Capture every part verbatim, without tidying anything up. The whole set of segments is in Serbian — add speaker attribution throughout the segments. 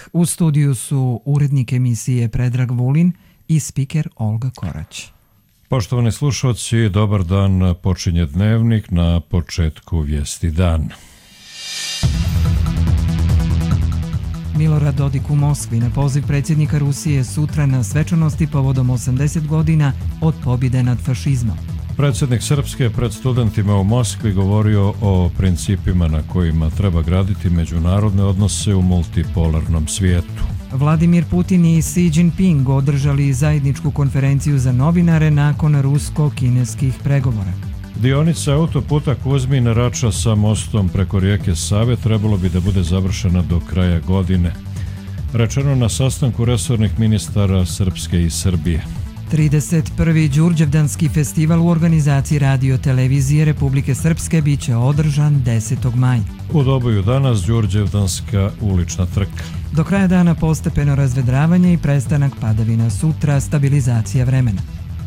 Speaker 1: U studiju su urednik emisije Predrag Vulin i spiker Olga Korać.
Speaker 2: Poštovani slušalci, dobar dan, počinje Dnevnik, na početku vijesti dan.
Speaker 1: Milorad Dodik u Moskvi na poziv predsjednika Rusije sutra na svečanosti povodom osamdeset godina od pobjede nad fašizmom.
Speaker 2: Predsjednik Srpske pred studentima u Moskvi govorio o principima na kojima treba graditi međunarodne odnose u multipolarnom svijetu.
Speaker 1: Vladimir Putin i Xi Jinping održali zajedničku konferenciju za novinare nakon rusko-kineskih pregovora.
Speaker 2: Dionica autoputa Kuzmin-Rača sa mostom preko rijeke Save trebalo bi da bude završena do kraja godine. Rečeno na sastanku resornih ministara Srpske i Srbije.
Speaker 1: trideset prvi Đurđevdanski festival u organizaciji radio-televizije Republike Srpske biće održan desetog maja.
Speaker 2: U Doboju danas Đurđevdanska ulična trka.
Speaker 1: Do kraja dana postepeno razvedravanje i prestanak padavina, sutra stabilizacija vremena.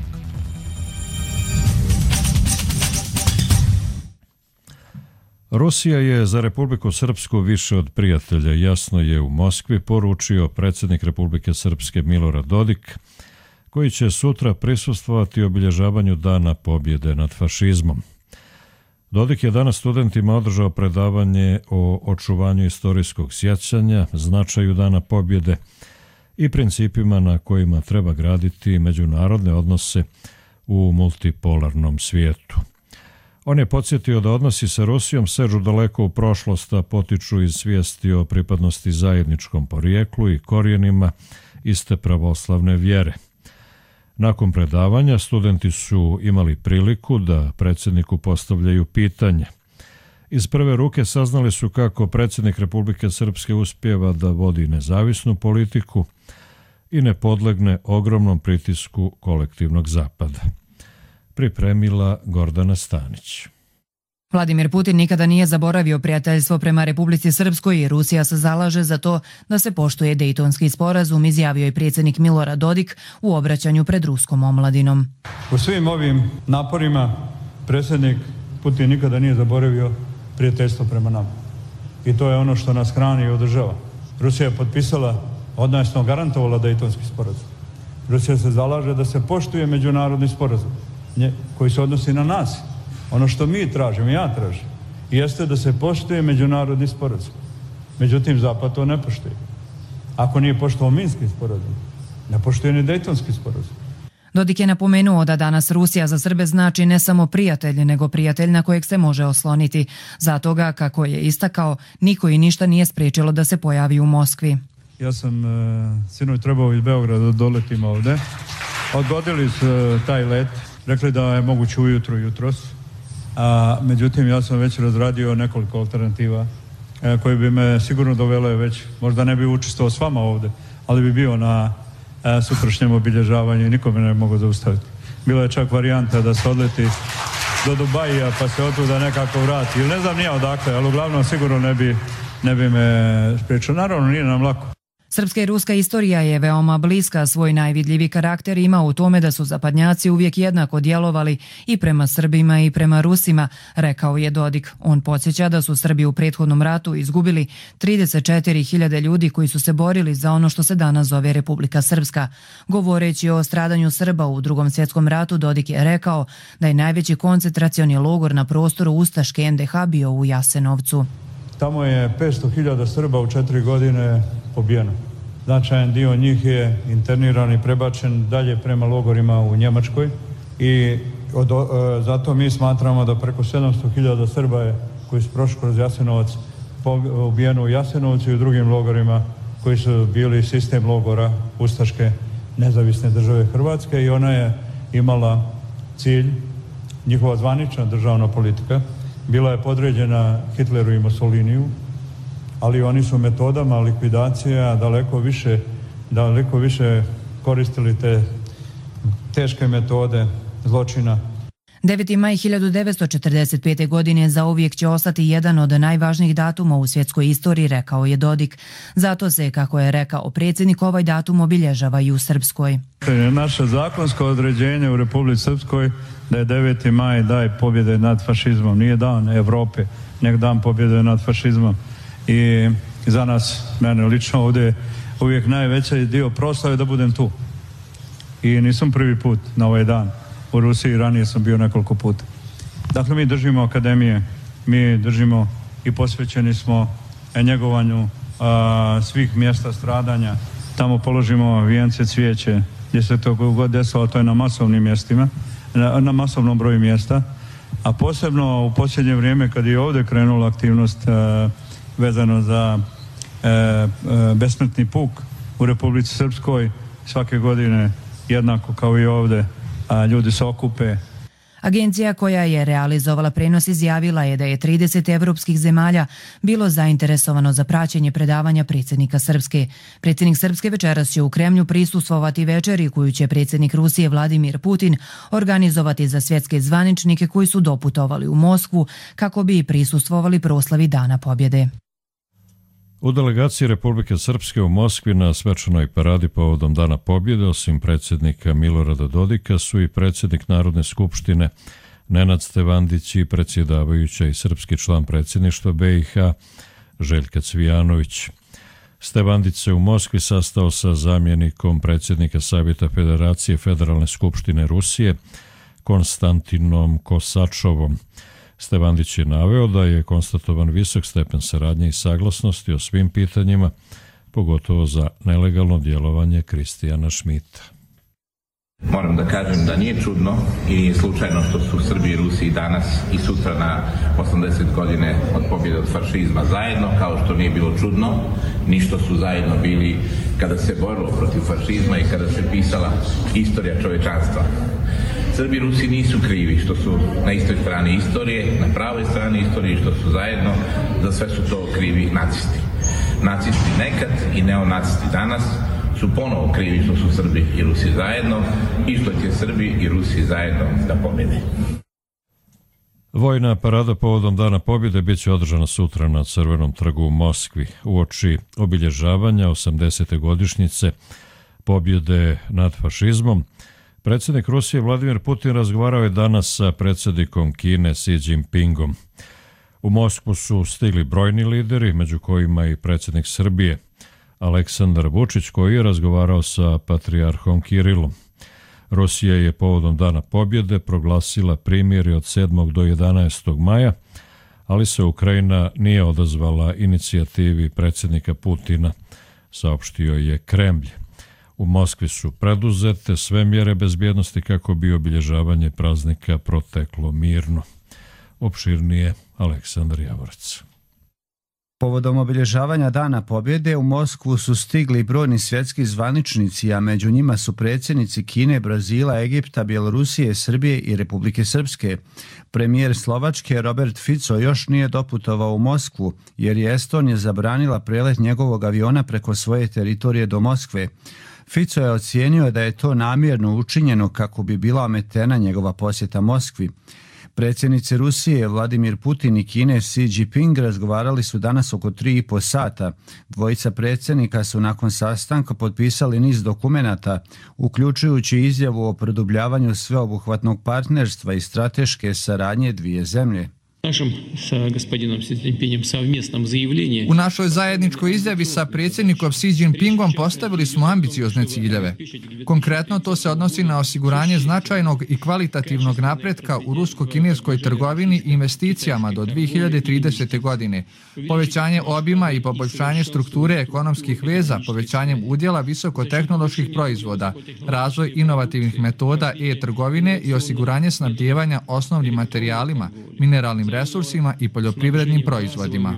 Speaker 2: Rusija je za Republiku Srpsku više od prijatelja, jasno je u Moskvi poručio predsjednik Republike Srpske Milorad Dodik, koji će sutra prisustvovati obilježavanju Dana pobjede nad fašizmom. Dodik je danas studentima održao predavanje o očuvanju istorijskog sjećanja, značaju Dana pobjede i principima na kojima treba graditi međunarodne odnose u multipolarnom svijetu. On je podsjetio da odnosi sa Rusijom sežu daleko u prošlost, a potiču iz svijesti o pripadnosti zajedničkom porijeklu i korijenima iste pravoslavne vjere. Nakon predavanja studenti su imali priliku da predsjedniku postavljaju pitanje. Iz prve ruke saznali su kako predsjednik Republike Srpske uspijeva da vodi nezavisnu politiku i ne podlegne ogromnom pritisku kolektivnog zapada. Pripremila Gordana Stanić.
Speaker 3: Vladimir Putin nikada nije zaboravio prijateljstvo prema Republici Srpskoj i Rusija se zalaže za to da se poštuje Dejtonski sporazum, izjavio je predsjednik Milorad Dodik u obraćanju pred ruskom omladinom.
Speaker 4: U svim ovim naporima predsjednik Putin nikada nije zaboravio prijateljstvo prema nama. I to je ono što nas hrani i održava. Rusija je potpisala, odnosno garantovala Dejtonski sporazum. Rusija se zalaže da se poštuje međunarodni sporazum koji se odnosi na nas. Ono što mi tražimo, ja tražim, jeste da se poštuje međunarodni sporazum. Međutim, Zapad to ne poštuje. Ako nije poštovao Minski sporazum, ne poštuje ni Dejtonski sporazum.
Speaker 3: Dodik je napomenuo da danas Rusija za Srbe znači ne samo prijatelj, nego prijatelj na kojeg se može osloniti. Zato ga, kako je istakao, niko i ništa nije spriječilo da se pojavi u Moskvi.
Speaker 4: Ja sam e, sinoć trebao iz Beograda da doletim ovde. Odgodili su e, taj let. Rekli da je moguće ujutro jutros. A, međutim, ja sam već razradio nekoliko alternativa e, koje bi me sigurno dovele već, možda ne bi učestvovao s vama ovde, ali bi bio na e, sutrašnjem obilježavanju i nikome ne mogu zaustaviti. Bila je čak varijanta da se odleti do Dubaija pa se otuda nekako vrati. Ili ne znam nije odakle, ali uglavnom sigurno ne bi, ne bi me spriječio. Naravno, nije nam lako.
Speaker 3: Srpska i ruska istorija je veoma bliska, svoj najvidljiviji karakter ima u tome da su zapadnjaci uvijek jednako djelovali i prema Srbima i prema Rusima, rekao je Dodik. On podsjeća da su Srbi u prethodnom ratu izgubili trideset četiri hiljade ljudi koji su se borili za ono što se danas zove Republika Srpska. Govoreći o stradanju Srba u Drugom svjetskom ratu, Dodik je rekao da je najveći koncentracioni logor na prostoru ustaške en de ha bio u Jasenovcu.
Speaker 4: Tamo je petsto hiljada Srba u četiri godine pobijeno. Značajan dio njih je interniran i prebačen dalje prema logorima u Njemačkoj i od, e, zato mi smatramo da preko sedamsto hiljada Srba je koji su prošli kroz Jasenovac ubijeno u Jasenovcu i u drugim logorima koji su bili sistem logora ustaške nezavisne države Hrvatske i ona je imala cilj, njihova zvanična državna politika, bila je podređena Hitleru i Mussoliniju, ali oni su metodama likvidacija daleko više, daleko više koristili te teške metode zločina.
Speaker 3: deveti maj hiljadu devetsto četrdeset pete. godine zauvijek će ostati jedan od najvažnijih datuma u svjetskoj istoriji, rekao je Dodik. Zato se, kako je rekao predsjednik, ovaj datum obilježava i u Srpskoj.
Speaker 4: Naše zakonsko određenje u Republici Srpskoj da je deveti maj dan pobjede nad fašizmom. Nije dan Evrope, nego dan pobjede nad fašizmom. I za nas, mene lično ovdje uvijek najveći dio proslave da budem tu. I nisam prvi put na ovaj dan u Rusiji, ranije sam bio nekoliko puta. Dakle, mi držimo akademije, mi držimo i posvećeni smo njegovanju a, svih mjesta stradanja. Tamo položimo vijence, cvijeće, gdje se to god desilo, to je na masovnim mjestima, na, na masovnom broju mjesta. A posebno u posljednje vrijeme kad je ovdje krenula aktivnost a, vezano za a, a, besmrtni puk u Republici Srpskoj, svake godine jednako kao i ovdje, a ljudi se okupe.
Speaker 3: Agencija koja je realizovala prenos izjavila je da je trideset evropskih zemalja bilo zainteresovano za praćenje predavanja predsjednika Srpske. Predsjednik Srpske večeras će u Kremlju prisustvovati večeri koju će predsjednik Rusije Vladimir Putin organizovati za svjetske zvaničnike koji su doputovali u Moskvu kako bi prisustvovali proslavi Dana pobjede.
Speaker 2: U delegaciji Republike Srpske u Moskvi na svečanoj paradi povodom Dana pobjede, osim predsjednika Milorada Dodika, su i predsjednik Narodne skupštine Nenad Stevandić i predsjedavajuća i srpski član predsjedništva B i H Željka Cvijanović. Stevandić se u Moskvi sastao sa zamjenikom predsjednika Savjeta Federacije Federalne skupštine Rusije Konstantinom Kosačovom. Stevandić je naveo da je konstatovan visok stepen saradnje i saglasnosti o svim pitanjima, pogotovo za nelegalno djelovanje Kristijana Šmita.
Speaker 5: Moram da kažem da nije čudno i nije slučajno što su Srbi i Rusi danas i sutra na osamdeset godine od pobjede od fašizma zajedno, kao što nije bilo čudno ni što su zajedno bili kada se borilo protiv fašizma i kada se pisala istorija čovečanstva. Srbi i Rusi nisu krivi što su na istoj strani istorije, na pravoj strani istorije, što su zajedno, za sve su to krivi nacisti. Nacisti nekad i neonacisti danas su ponovo krivi što su Srbi i Rusi zajedno i što će Srbi i Rusi zajedno da pobjede.
Speaker 2: Vojna parada povodom Dana pobjede bit će održana sutra na Crvenom trgu u Moskvi uoči obilježavanja osamdesete godišnjice pobjede nad fašizmom. Predsjednik Rusije Vladimir Putin razgovarao je danas sa predsjednikom Kine Xi Jinpingom. U Moskvu su stigli brojni lideri, među kojima i predsjednik Srbije Aleksandar Vučić, koji je razgovarao sa patrijarhom Kirilom. Rusija je povodom Dana pobjede proglasila primirje od sedmog do jedanaestog maja, ali se Ukrajina nije odazvala inicijativi predsjednika Putina, saopštio je Kremlj. U Moskvi su preduzete sve mjere bezbjednosti kako bi obilježavanje praznika proteklo mirno. Opširnije Aleksandar Javorac.
Speaker 6: Povodom obilježavanja Dana pobjede u Moskvu su stigli brojni svjetski zvaničnici, a među njima su predsjednici Kine, Brazila, Egipta, Bjelorusije, Srbije i Republike Srpske. Premijer Slovačke Robert Fico još nije doputovao u Moskvu jer je Estonija zabranila prelet njegovog aviona preko svoje teritorije do Moskve. Fico je ocijenio da je to namjerno učinjeno kako bi bila ometena njegova posjeta Moskvi. Predsjednici Rusije Vladimir Putin i Kine Xi Jinping razgovarali su danas oko tri i po sata. Dvojica predsjednika su nakon sastanka potpisali niz dokumenata, uključujući izjavu o produbljavanju sveobuhvatnog partnerstva i strateške saradnje dvije zemlje.
Speaker 7: U našoj zajedničkoj izjavi sa predsjednikom Xi Jinpingom postavili smo ambiciozne ciljeve. Konkretno to se odnosi na osiguranje značajnog i kvalitativnog napretka u rusko-kineskoj trgovini i investicijama do dvije hiljade tridesete. godine, povećanje obima i poboljšanje strukture ekonomskih veza, povećanjem udjela visokotehnoloških proizvoda, razvoj inovativnih metoda e-trgovine i osiguranje snabdijevanja osnovnim materijalima, mineralnim resursima i poljoprivrednim proizvodima.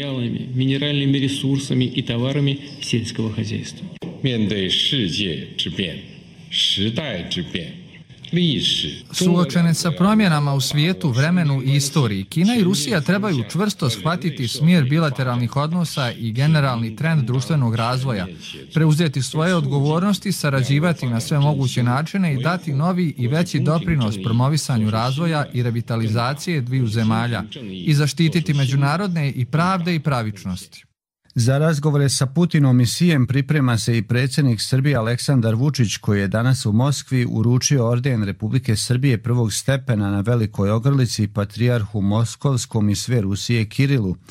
Speaker 7: Suočene sa promjenama u svijetu, vremenu i istoriji, Kina i Rusija trebaju čvrsto shvatiti smjer bilateralnih odnosa i generalni trend društvenog razvoja, preuzeti svoje odgovornosti, sarađivati na sve moguće načine i dati novi i veći doprinos promovisanju razvoja i revitalizacije dviju zemalja i zaštititi međunarodne i pravde i pravičnosti.
Speaker 6: Za razgovore sa Putinom i Xijem priprema se i predsjednik Srbije Aleksandar Vučić, koji je danas u Moskvi uručio orden Republike Srbije prvog stepena na Velikoj Ogrlici patrijarhu Moskovskom i sve Rusije Kirilu.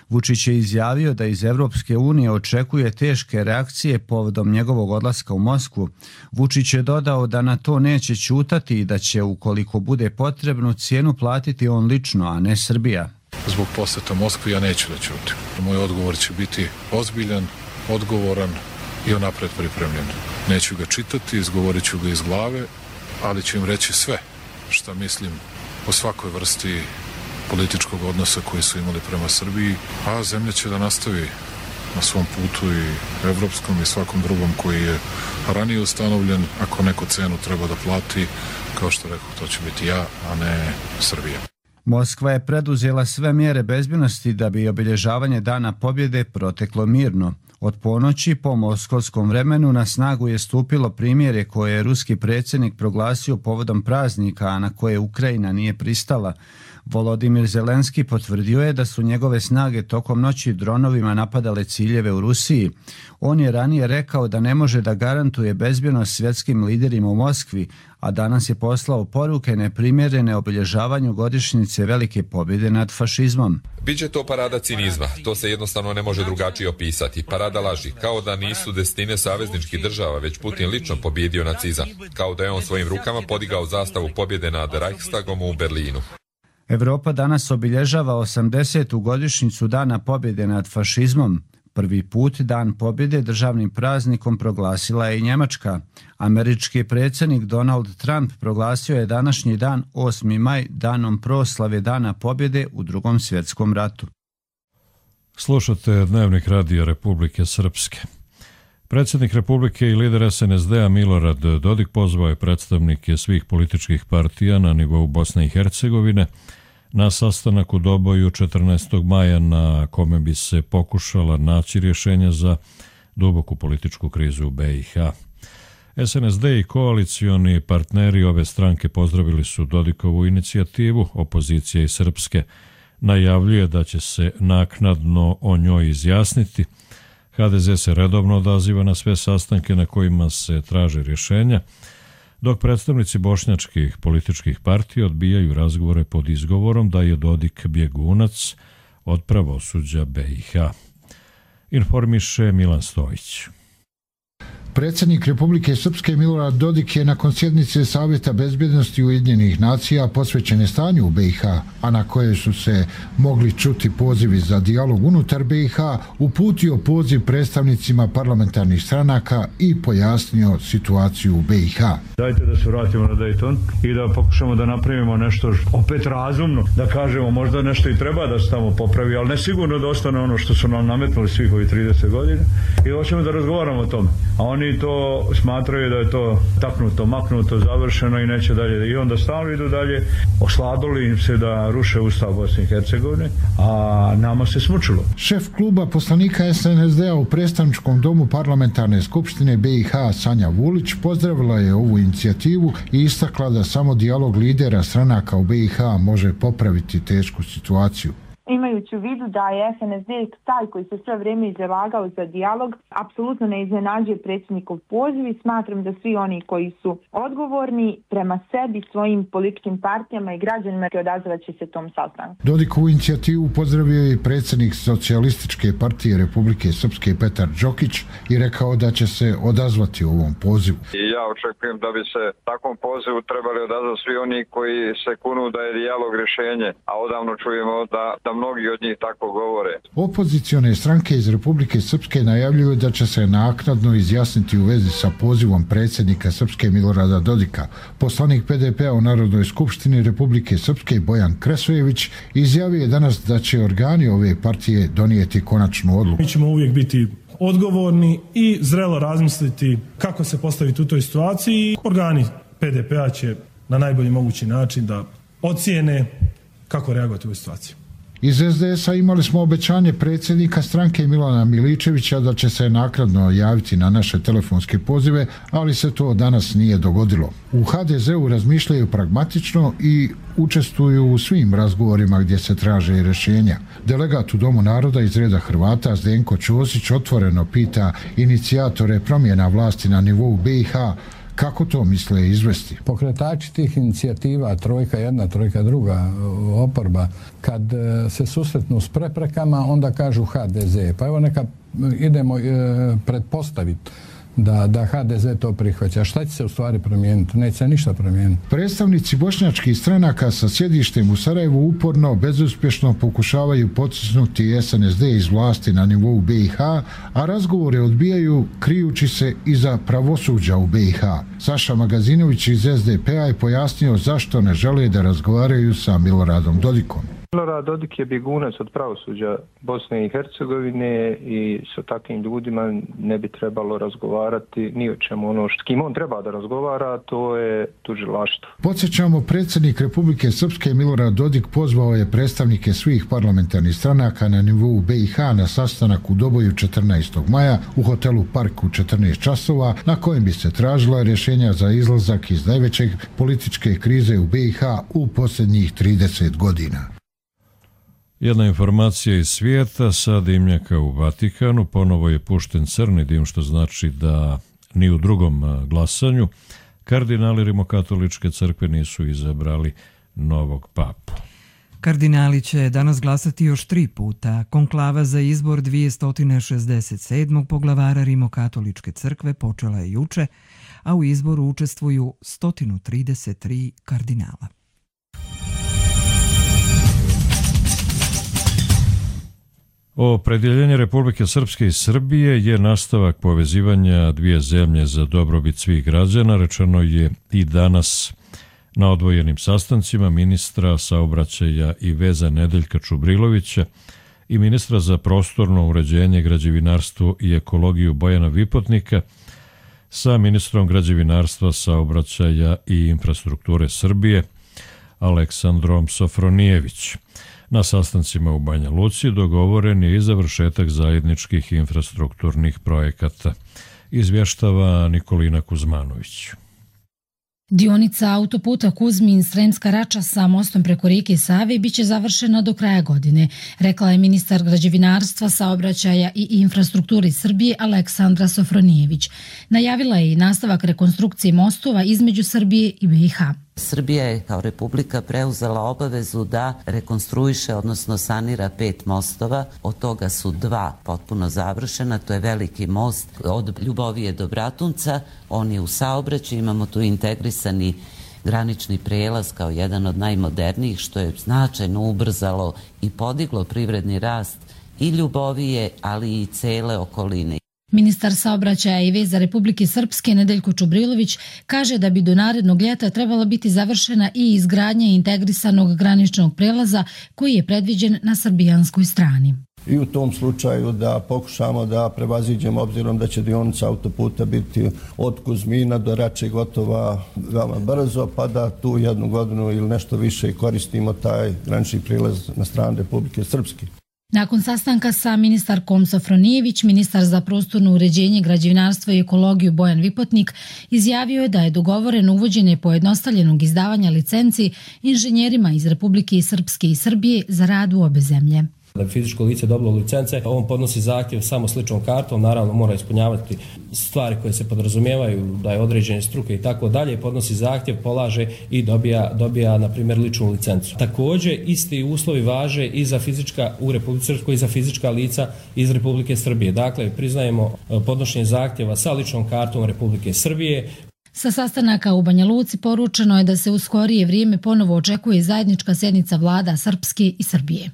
Speaker 6: Vučić je izjavio da iz Evropske unije očekuje teške reakcije povodom njegovog odlaska u Moskvu. Vučić je dodao da na to neće ćutati i da će, ukoliko bude potrebno, cijenu platiti on lično, a ne Srbija.
Speaker 8: Zbog posjeta Moskvi ja neću da ćutim. Moj odgovor će biti ozbiljan, odgovoran i unapred pripremljen. Neću ga čitati, izgovorit ću ga iz glave, ali ću im reći sve šta mislim o svakoj vrsti političkog odnosa koji su imali prema Srbiji, a zemlja će da nastavi na svom putu i evropskom i svakom drugom koji je ranije ustanovljen. Ako neko cenu treba da plati, kao što rekao, to će biti ja, a ne Srbija.
Speaker 6: Moskva je preduzela sve mjere bezbednosti da bi obilježavanje Dana pobjede proteklo mirno. Od ponoći po moskovskom vremenu na snagu je stupilo primjerje koje je ruski predsjednik proglasio povodom praznika, a na koje Ukrajina nije pristala. Volodimir Zelenski potvrdio je da su njegove snage tokom noći dronovima napadale ciljeve u Rusiji. On je ranije rekao da ne može da garantuje bezbjednost svjetskim liderima u Moskvi, a danas je poslao poruke neprimjerene obilježavanju godišnjice velike pobjede nad fašizmom.
Speaker 9: Biće to parada cinizma, to se jednostavno ne može drugačije opisati. Parada laži, kao da nisu desetine savezničkih država, već Putin lično pobjedio nacizam, kao da je on svojim rukama podigao zastavu pobjede nad Reichstagom u Berlinu.
Speaker 6: Evropa danas obilježava osamdesetu godišnjicu Dana pobjede nad fašizmom. Prvi put Dan pobjede državnim praznikom proglasila je i Njemačka. Američki predsjednik Donald Trump proglasio je današnji dan osmi maj danom proslave Dana pobjede u Drugom svjetskom ratu.
Speaker 2: Slušate Dnevnik Radija Republike Srpske. Predsjednik Republike i lider es en es de-a Milorad Dodik pozvao je predstavnike svih političkih partija na nivou Bosne i Hercegovine na sastanak u Doboju četrnaestog maja na kome bi se pokušala naći rješenja za duboku političku krizu u be i ha. es en es de i koalicioni partneri ove stranke pozdravili su Dodikovu inicijativu. Opozicija iz Srpske najavljuje da će se naknadno o njoj izjasniti. ha de ze se redovno odaziva na sve sastanke na kojima se traže rješenja, dok predstavnici bošnjačkih političkih partija odbijaju razgovore pod izgovorom da je Dodik bjegunac od pravosuđa be i ha. Informiše Milan Stojić.
Speaker 10: Predsjednik Republike Srpske Milorad Dodik je nakon sjednice Savjeta bezbjednosti Ujedinjenih nacija posvećene stanju u be i ha, a na koje su se mogli čuti pozivi za dijalog unutar be i ha, uputio poziv predstavnicima parlamentarnih stranaka i pojasnio situaciju u be i ha.
Speaker 4: Dajte da se vratimo na Dayton i da pokušamo da napravimo nešto opet razumno, da kažemo možda nešto i treba da se tamo popravi, ali ne sigurno da ostane ono što su nam nametnuli svih ovih trideset godina i hoćemo da razgovaramo o tome. A oni to smatraju da je to taknuto, maknuto, završeno i neće dalje. I onda stalno idu dalje, osladili im se da ruše Ustav Bosne i Hercegovine, a nama se smučilo.
Speaker 10: Šef kluba poslanika es en es de-a u predstavničkom domu parlamentarne skupštine be i ha Sanja Vulić pozdravila je ovu inicijativu i istakla da samo dijalog lidera stranaka u be i ha može popraviti tešku situaciju.
Speaker 11: Imajući u vidu da je es en es de taj koji se sve vrijeme zalagao za dijalog, apsolutno ne iznenađuje predsjednikov poziv i smatram da svi oni koji su odgovorni prema sebi, svojim političkim partijama i građanima odazvat će se tom sastanku.
Speaker 10: Dodikovu inicijativu pozdravio je predsjednik Socijalističke partije Republike Srpske Petar Đokić i rekao da će se odazvati ovom pozivu.
Speaker 12: I ja očekujem da bi se takvom pozivu trebali odazvati svi oni koji se kunu da je dijalog rješenje, a odavno čujemo da, da mnogi od njih tako govore.
Speaker 10: Opozicione stranke iz Republike Srpske najavljuju da će se naknadno izjasniti u vezi sa pozivom predsjednika Srpske Milorada Dodika. Poslanik pe de pe-a u Narodnoj skupštini Republike Srpske Bojan Kresojević izjavio je danas da će organi ove partije donijeti konačnu odluku.
Speaker 13: Mi ćemo uvijek biti odgovorni i zrelo razmisliti kako se postaviti u toj situaciji. Organi pe de pe-a će na najbolji mogući način da ocijene kako reagovati u situaciji.
Speaker 10: Iz es de es-a imali smo obećanje predsjednika stranke Milana Miličevića da će se naknadno javiti na naše telefonske pozive, ali se to danas nije dogodilo. U ha de ze-u razmišljaju pragmatično i učestvuju u svim razgovorima gdje se traže rješenja. Delegat u Domu naroda iz reda Hrvata Zdenko Ćosić otvoreno pita inicijatore promjena vlasti na nivou be i ha kako to misle izvesti.
Speaker 14: Pokretači tih inicijativa, trojka jedna, trojka druga, oporba, kad se susretnu s preprekama, onda kažu ha de ze. Pa evo neka idemo e, pretpostaviti da, da ha de ze to prihvaća. Šta će se u stvari promijeniti? Neće se ništa promijeniti.
Speaker 10: Predstavnici bošnjačkih stranaka sa sjedištem u Sarajevu uporno, bezuspješno pokušavaju potisnuti es en es de iz vlasti na nivou be i ha, a razgovore odbijaju krijući se iza pravosuđa u be i ha. Saša Magazinović iz es de pe a je pojasnio zašto ne žele da razgovaraju sa Miloradom Dodikom.
Speaker 15: Milorad Dodik je bjegunac od pravosuđa Bosne i Hercegovine i sa takvim ljudima ne bi trebalo razgovarati ni o čemu. Ono s kim on treba da razgovara, to je tužilaštvo.
Speaker 10: Podsjećamo, predsjednik Republike Srpske Milorad Dodik pozvao je predstavnike svih parlamentarnih stranaka na nivou be i ha na sastanak u Doboju četrnaestog maja u hotelu Park u četrnaest časova, na kojem bi se tražila rješenja za izlazak iz najveće političke krize u be i ha u posljednjih trideset godina.
Speaker 2: Jedna informacija iz svijeta, sa dimnjaka u Vatikanu ponovo je pušten crni dim, što znači da ni u drugom glasanju kardinali Rimokatoličke crkve nisu izabrali novog papu.
Speaker 1: Kardinali će danas glasati još tri puta. Konklava za izbor dvjesto šezdeset sedmog poglavara Rimokatoličke crkve počela je juče, a u izboru učestvuju sto trideset tri kardinala.
Speaker 2: Opredjeljenje Republike Srpske i Srbije je nastavak povezivanja dvije zemlje za dobrobit svih građana, rečeno je i danas na odvojenim sastancima ministra saobraćaja i veza Nedeljka Čubrilovića i ministra za prostorno uređenje, građevinarstvo i ekologiju Bojana Vipotnika sa ministrom građevinarstva, saobraćaja i infrastrukture Srbije Aleksandrom Sofronijević. Na sastancima u Banja Luci dogovoren je i završetak zajedničkih infrastrukturnih projekata, izvještava Nikolina Kuzmanović.
Speaker 16: Dionica autoputa Kuzmin-Sremska Rača sa mostom preko rijeke Save biće završena do kraja godine, rekla je ministar građevinarstva, saobraćaja i infrastrukture Srbije Aleksandra Sofronijević. Najavila je i nastavak rekonstrukcije mostova između Srbije i be i ha.
Speaker 17: Srbija je kao republika preuzela obavezu da rekonstruiše, odnosno sanira pet mostova. Od toga su dva potpuno završena. To je veliki most od Ljubovije do Bratunca. On je u saobraćaju. Imamo tu integrisani granični prijelaz kao jedan od najmodernijih, što je značajno ubrzalo i podiglo privredni rast i Ljubovije, ali i cele okoline.
Speaker 16: Ministar saobraćaja i veza Republike Srpske Nedeljko Čubrilović kaže da bi do narednog ljeta trebala biti završena i izgradnja integrisanog graničnog prelaza koji je predviđen na srbijanskoj strani.
Speaker 18: I u tom slučaju da pokušamo da prevaziđemo, obzirom da će dionica autoputa biti od Kuzmina do Rače gotova veoma brzo, pa da tu jednu godinu ili nešto više koristimo taj granični prilaz na strani Republike Srpske.
Speaker 16: Nakon sastanka sa ministarkom Sofronijević, ministar za prostorno uređenje, građevinarstvo i ekologiju Bojan Vipotnik izjavio je da je dogovoreno uvođenje pojednostavljenog izdavanja licenci inženjerima iz Republike Srpske i Srbije za rad u obe zemlje.
Speaker 19: Da bi fizičko lice dobilo licence, on podnosi zahtjev samo s ličnom kartom, naravno mora ispunjavati stvari koje se podrazumijevaju, da je određene struke i tako dalje, podnosi zahtjev, polaže i dobija, dobija na primjer, ličnu licencu. Također, isti uslovi važe i za fizička u Republici Srpskoj i za fizička lica iz Republike Srbije. Dakle, priznajemo podnošenje zahtjeva sa ličnom kartom Republike Srbije.
Speaker 16: Sa sastanaka u Banja Luci poručeno je da se u skorije vrijeme ponovo očekuje zajednička sjednica vlada Srpske i Srbije.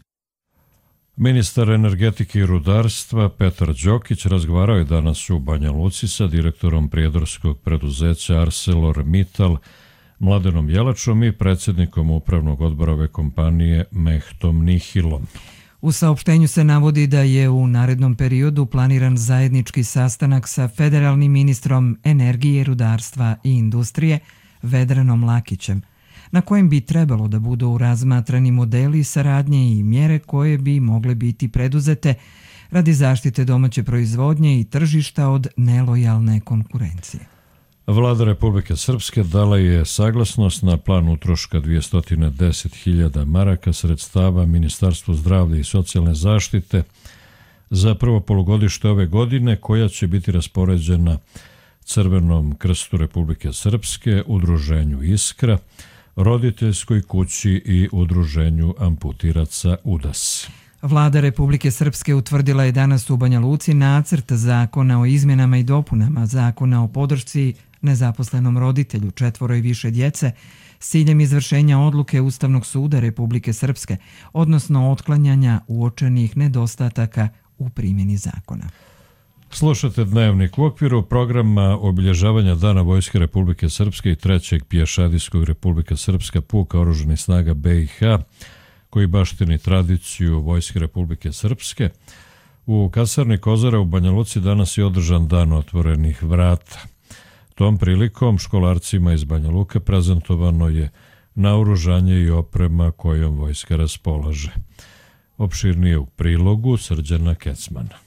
Speaker 2: Ministar energetike i rudarstva Petar Đokić razgovarao je danas u Banja Luci sa direktorom prijedorskog preduzeća ArcelorMittal Mladenom Jelačom i predsjednikom upravnog odbora ove kompanije Mehtom Nihilom.
Speaker 1: U saopštenju se navodi da je u narednom periodu planiran zajednički sastanak sa federalnim ministrom energije, rudarstva i industrije Vedranom Lakićem, na kojem bi trebalo da budu razmatrani modeli saradnje i mjere koje bi mogle biti preduzete radi zaštite domaće proizvodnje i tržišta od nelojalne konkurencije.
Speaker 2: Vlada Republike Srpske dala je saglasnost na plan utroška dvjesto deset hiljada maraka sredstava Ministarstvu zdravlja i socijalne zaštite za prvo polugodište ove godine, koja će biti raspoređena Crvenom krstu Republike Srpske, Udruženju Iskra, Roditeljskoj kući i Udruženju amputiraca Udas.
Speaker 1: Vlada Republike Srpske utvrdila je danas u Banja Luci nacrt zakona o izmjenama i dopunama zakona o podršci nezaposlenom roditelju četvoro i više djece s ciljem izvršenja odluke Ustavnog suda Republike Srpske, odnosno otklanjanja uočenih nedostataka u primjeni zakona.
Speaker 2: Slušate Dnevnik. U okviru programa obilježavanja Dana Vojske Republike Srpske i trećeg pješadijskog Republika Srpska puka oružanih snaga B i H, koji baštini tradiciju Vojske Republike Srpske, u kasarni Kozara u Banja Luci danas je održan Dan otvorenih vrata. Tom prilikom školarcima iz Banja Luke prezentovano je naoružanje i oprema kojom vojska raspolaže. Opširnije u prilogu Srđana Kecmana.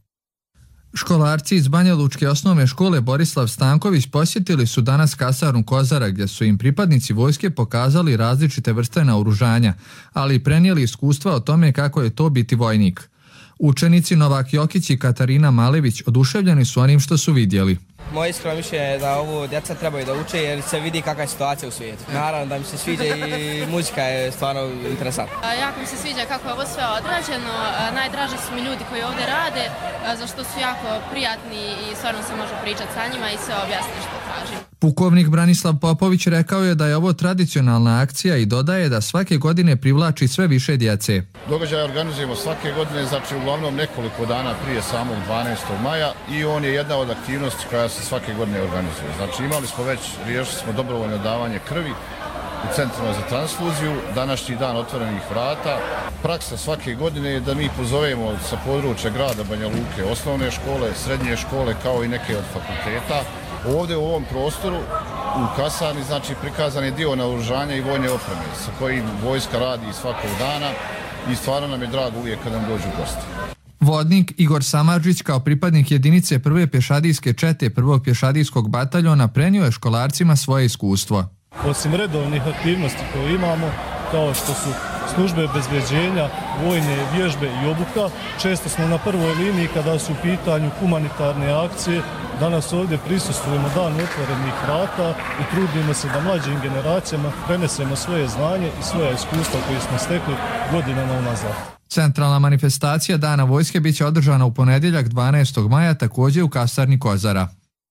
Speaker 7: Školarci iz Banja Lučke osnovne škole Borislav Stanković posjetili su danas kasarnu Kozara, gdje su im pripadnici vojske pokazali različite vrste naoružanja, ali i prenijeli iskustva o tome kako je to biti vojnik. Učenici Novak Jokić i Katarina Malević oduševljeni su onim što su vidjeli.
Speaker 20: Moje iskreno mišljenje je da ovo djeca trebaju da uče jer se vidi kakva je situacija u svijetu. Naravno da mi se sviđa i muzika je stvarno interesantna.
Speaker 21: Jako mi se sviđa kako je ovo sve odrađeno. Najdraži su mi ljudi koji ovdje rade, zašto su jako prijatni i stvarno se može pričati sa njima i sve objasniti što tražim.
Speaker 7: Pukovnik Branislav Popović rekao je da je ovo tradicionalna akcija i dodaje da svake godine privlači sve više djece.
Speaker 22: Događaj organizujemo svake godine, znači uglavnom nekoliko dana prije samog dvanaestog maja i on je jedna od aktivnosti koja se svake godine organizuje. Znači imali smo već, riješili smo dobrovoljno davanje krvi u centrima za transfuziju, današnji dan otvorenih vrata. Praksa svake godine je da mi pozovemo sa područja grada Banja Luke osnovne škole, srednje škole kao i neke od fakulteta. Ovdje u ovom prostoru u kasarni znači prikazan je dio naoružanja i vojne opreme sa kojim vojska radi svakog dana i stvarno nam je drago uvijek kad nam dođu gosti.
Speaker 7: Vodnik Igor Samadžić kao pripadnik jedinice prve pješadijske čete prvog pješadijskog bataljona prenio je školarcima svoje iskustvo.
Speaker 23: Osim redovnih aktivnosti koje imamo, kao što su službe bezbjeđenja, vojne vježbe i obuka, često smo na prvoj liniji kada su u pitanju humanitarne akcije. Danas ovdje prisustvujemo Dan otvorenih vrata i trudimo se da mlađim generacijama prenesemo svoje znanje i svoje iskustva koje smo stekli godinama unazad.
Speaker 7: Centralna manifestacija Dana vojske biće održana u ponedjeljak dvanaestog maja također u kasarni Kozara.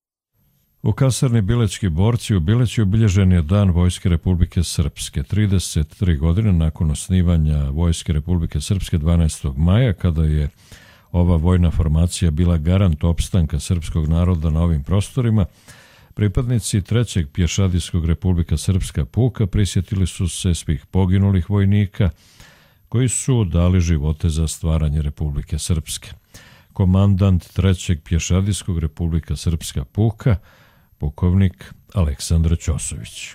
Speaker 2: U kasarni Bilečki borci u Bileći obilježen je Dan Vojske Republike Srpske. trideset tri godine nakon osnivanja Vojske Republike Srpske dvanaestog maja, kada je ova vojna formacija bila garant opstanka srpskog naroda na ovim prostorima, pripadnici trećeg pješadijskog Republika Srpska puka prisjetili su se svih poginulih vojnika koji su dali živote za stvaranje Republike Srpske. Komandant trećeg pješadijskog Republika Srpska puka, pukovnik Aleksandar Ćosović.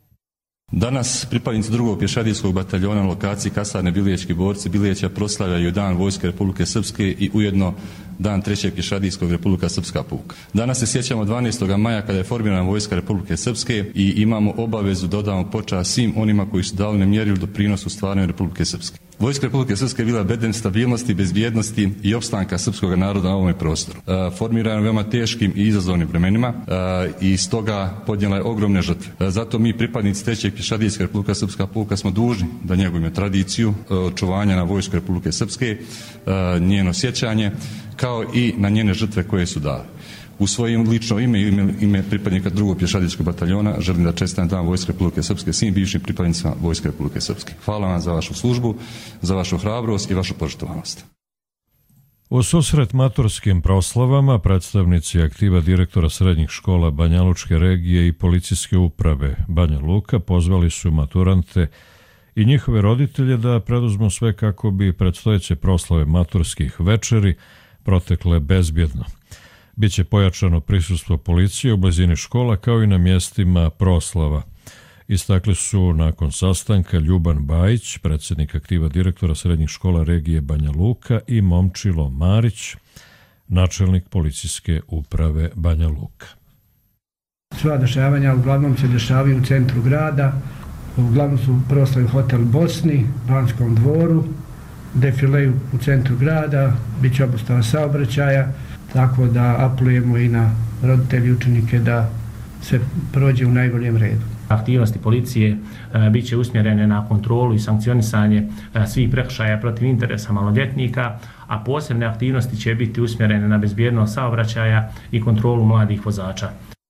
Speaker 24: Danas pripadnici drugog pješadijskog bataljona na lokaciji kasarne Biliječki borci Bilijeća proslavljaju Dan Vojske Republike Srpske i ujedno Dan trećeg pješadijskog Republika Srpska puka. Danas se sjećamo dvanaestog maja kada je formirana Vojska Republike Srpske i imamo obavezu da odamo počast svim onima koji su dali nemjerljiv doprinos u stvaranju Republike Srpske. Vojska Republike Srpske je bila bedem stabilnosti, bezbjednosti i opstanka srpskog naroda na ovom prostoru. E, formirana veoma teškim i izazovnim vremenima e, i stoga podnijela je ogromne žrtve. E, zato mi pripadnici trećeg pješadijske Republika Srpska puka smo dužni da njegujemo tradiciju e, očuvanja na Vojsku Republike Srpske, e, njeno sjećanje, kao i na njene žrtve koje su dali. U svojim lično ime i ime, ime pripadnika drugog pješadijskog bataljona želim da čestitam Dan Vojske Republike Srpske svim bivšim pripadnicima Vojske Republike Srpske. Hvala vam za vašu službu, za vašu hrabrost i vašu poštovanost.
Speaker 2: U susret maturskim proslavama predstavnici aktiva direktora srednjih škola Banja Lučke regije i policijske uprave Banja Luka pozvali su maturante i njihove roditelje da preduzmu sve kako bi predstojeće proslave maturskih večeri protekle bezbjedno. Biće pojačano prisustvo policije u blizini škola kao i na mjestima proslava. Istakli su nakon sastanka Ljuban Bajić, predsjednik aktiva direktora srednjih škola regije Banja Luka, i Momčilo Marić, načelnik policijske uprave Banja Luka.
Speaker 25: Sva dešavanja uglavnom se dešavaju u centru grada, uglavnom su proslavi Hotel Bosni, Banskom dvoru, defileju u centru grada, bit će obustava saobraćaja. tako da apelujemo i na roditelji i učenike da se prođe u najboljem redu.
Speaker 3: Aktivnosti policije e, bit će usmjerene na kontrolu i sankcionisanje e, svih prekršaja protiv interesa maloljetnika, a posebne aktivnosti će biti usmjerene na bezbjednost saobraćaja i kontrolu mladih vozača.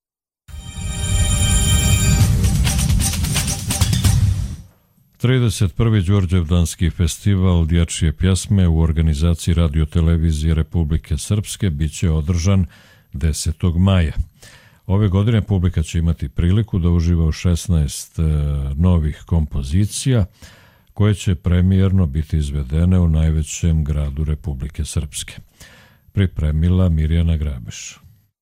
Speaker 2: trideset prvi Đurđevdanski festival dječje pjesme u organizaciji Radio-televizije Republike Srpske biće održan desetog maja. Ove godine publika će imati priliku da uživa u šesnaest novih kompozicija koje će premijerno biti izvedene u najvećem gradu Republike Srpske. Pripremila Mirjana Grabeš.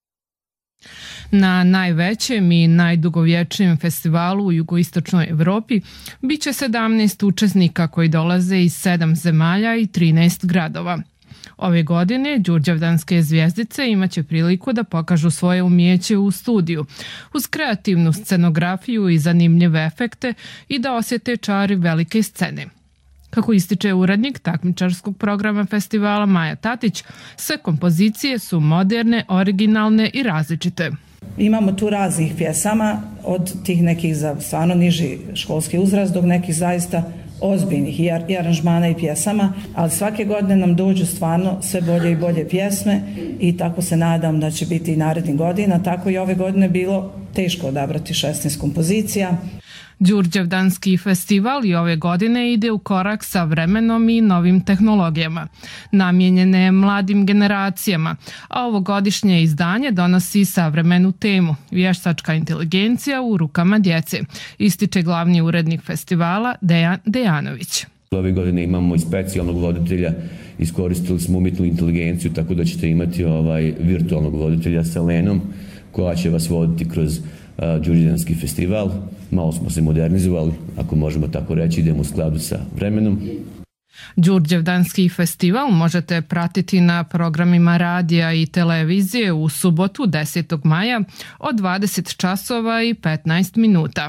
Speaker 5: Na najvećem i najdugovječnijem festivalu u jugoistočnoj Evropi biće sedamnaest učesnika koji dolaze iz sedam zemalja i trinaest gradova. Ove godine đurđevdanske zvijezdice imaće priliku da pokažu svoje umijeće u studiju, uz kreativnu scenografiju i zanimljive efekte i da osjete čari velike scene. Kako ističe urednik takmičarskog programa festivala Maja Tatić, sve kompozicije su moderne, originalne i različite.
Speaker 6: Imamo tu raznih pjesama, od tih nekih za stvarno niži školski uzrast do nekih zaista ozbiljnih i, ar- i aranžmana i pjesama, ali svake godine nam dođu stvarno sve bolje i bolje pjesme i tako se nadam da će biti i narednih godina. Tako i ove godine bilo teško odabrati šesnaest kompozicija.
Speaker 5: Đurđevdanski festival i ove godine ide u korak sa vremenom i novim tehnologijama. Namijenjene je mladim generacijama, a ovogodišnje izdanje donosi savremenu temu – vještačka inteligencija u rukama djece, ističe glavni urednik festivala Dejan Dejanović.
Speaker 8: Ove godine imamo i specijalnog voditelja, iskoristili smo umjetnu inteligenciju, tako da ćete imati ovaj virtualnog voditelja sa Lenom, koja će vas voditi kroz Đurđevdanski festival. Malo smo se modernizovali, ako možemo tako reći, idemo u skladu sa vremenom.
Speaker 5: Đurđevdanski festival možete pratiti na programima radija i televizije u subotu desetog maja od dvadeset časova i petnaest minuta.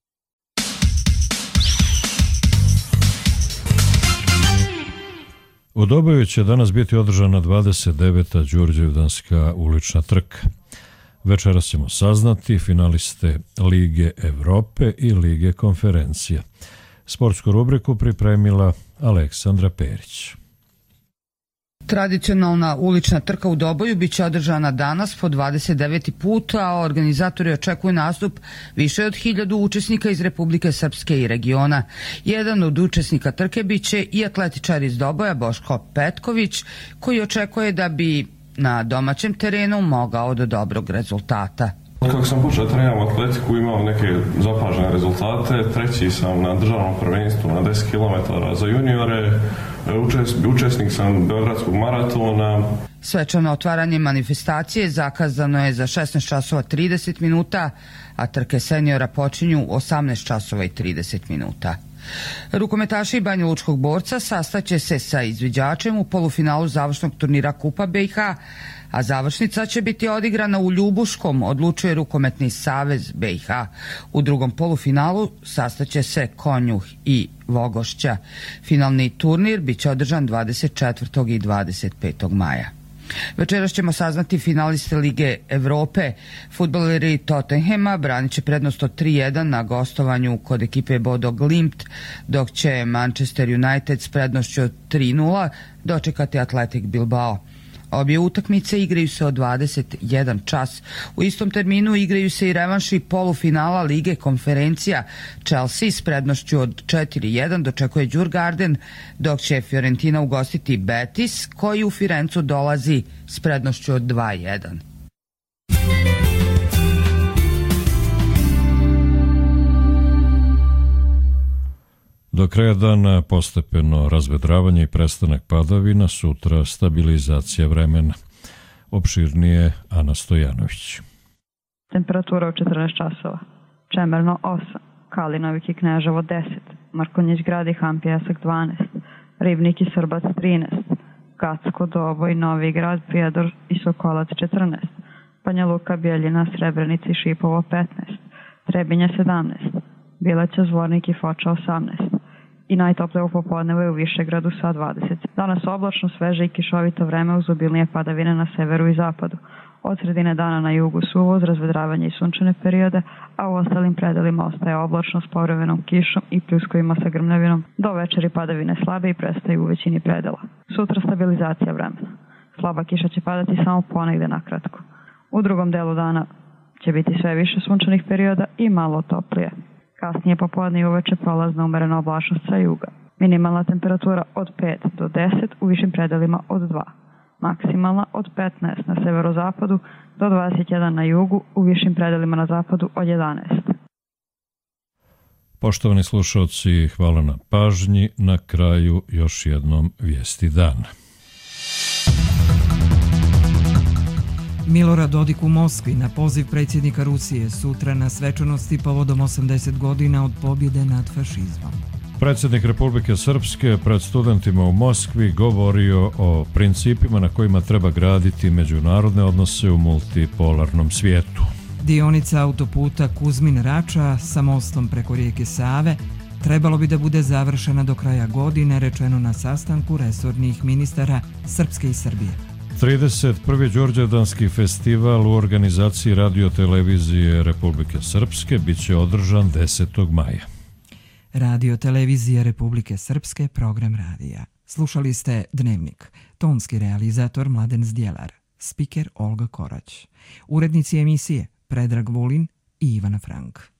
Speaker 2: U Doboju će danas biti održana dvadeset deveta Đurđevdanska ulična trka. Večeras ćemo saznati finaliste Lige Evrope i Lige konferencija. Sportsku rubriku pripremila Aleksandra Perić.
Speaker 9: Tradicionalna ulična trka u Doboju biće održana danas po dvadeset deveti put, a organizatori očekuju nastup više od hiljadu učesnika iz Republike Srpske i regiona. Jedan od učesnika trke biće i atletičar iz Doboja Boško Petković, koji očekuje da bi na domaćem terenu mogao do dobrog rezultata.
Speaker 26: Kako sam počeo trenirati atletiku, imao neke zapažene rezultate. Treći sam na državnom prvenstvu na deset kilometara za juniore. Učesnik sam Beogradskog maratona.
Speaker 9: Svečano otvaranje manifestacije zakazano je za šesnaest časova trideset minuta, a trke seniora počinju osamnaest časova i trideset minuta. Rukometaši Banja Lučkog borca sastaće se sa izviđačem u polufinalu završnog turnira Kupa B i H, a završnica će biti odigrana u Ljubuškom, odlučuje Rukometni savez B i H. U drugom polufinalu sastaće se Konjuh i Vogošća. Finalni turnir biće održan dvadeset četvrtog i dvadeset petog maja. Večeras ćemo saznati finaliste Lige Evrope. Fudbaleri Tottenhema branit će prednost od tri jedan na gostovanju kod ekipe Bodo Glimt, dok će Manchester United s prednošću od tri nula dočekati Athletic Bilbao. Obje utakmice igraju se od dvadeset jedan čas. U istom terminu igraju se i revanši polufinala Lige konferencija. Chelsea s prednošću od četiri jedan dočekuje Djurgarden, dok će Fiorentina ugostiti Betis, koji u Firencu dolazi s prednošću od dva jedan.
Speaker 2: Do kraja dana postepeno razvedravanje i prestanak padavina, sutra stabilizacija vremena. Opširnije Ana Stojanović.
Speaker 27: Temperatura u četrnaest časova. Čemerno osam, Kalinovik i Kneževo deset, Markonjić grad i Han Pjesak dvanaest, Ribnik i Srbac trinaest, Gacko, Doboj, Novi grad, Prijedor i Sokolac četrnaest, Banja Luka, Bjeljina, Srebrenica i Šipovo petnaest, Trebinje sedamnaest, Bileća, Zvornik i Foča osamnaest, i najtoplije u popodnevu je u Višegradu sa dvadeset. Danas oblačno, sveže i kišovito vreme uz obilnije padavine na severu i zapadu. Od sredine dana na jugu suvo uz razvedravanje i sunčane periode, a u ostalim predelima ostaje oblačno s povremenom kišom i pljuskovima sa grmljavinom. Do večeri padavine slabe i prestaju u većini predela. Sutra stabilizacija vremena. Slaba kiša će padati samo ponegde na kratko. U drugom delu dana će biti sve više sunčanih perioda i malo toplije. Kasnije popodne i uveče prolazna umerena oblačnost sa juga. Minimalna temperatura od pet do deset, u višim predelima od dva. Maksimalna od petnaest na severozapadu do dvadeset jedan na jugu, u višim predelima na zapadu od jedanaest.
Speaker 2: Poštovani slušalci, hvala na pažnji. Na kraju još jednom vijesti dana.
Speaker 1: Milorad Dodik u Moskvi na poziv predsjednika Rusije sutra na svečanosti povodom osamdeset godina od pobjede nad fašizmom.
Speaker 2: Predsjednik Republike Srpske pred studentima u Moskvi govorio o principima na kojima treba graditi međunarodne odnose u multipolarnom svijetu.
Speaker 1: Dionica autoputa Kuzmin-Rača sa mostom preko rijeke Save trebalo bi da bude završena do kraja godine, rečeno na sastanku resornih ministara Srpske i Srbije.
Speaker 2: trideset prvi Đurđevdanski festival u organizaciji Radio-televizije Republike Srpske biće održan desetog maja.
Speaker 1: Radio-televizija Republike Srpske, program radija. Slušali ste Dnevnik. Tonski realizator Mladen Zdjelar. Spiker Olga Korać. Urednici emisije Predrag Vulin i Ivana Frank.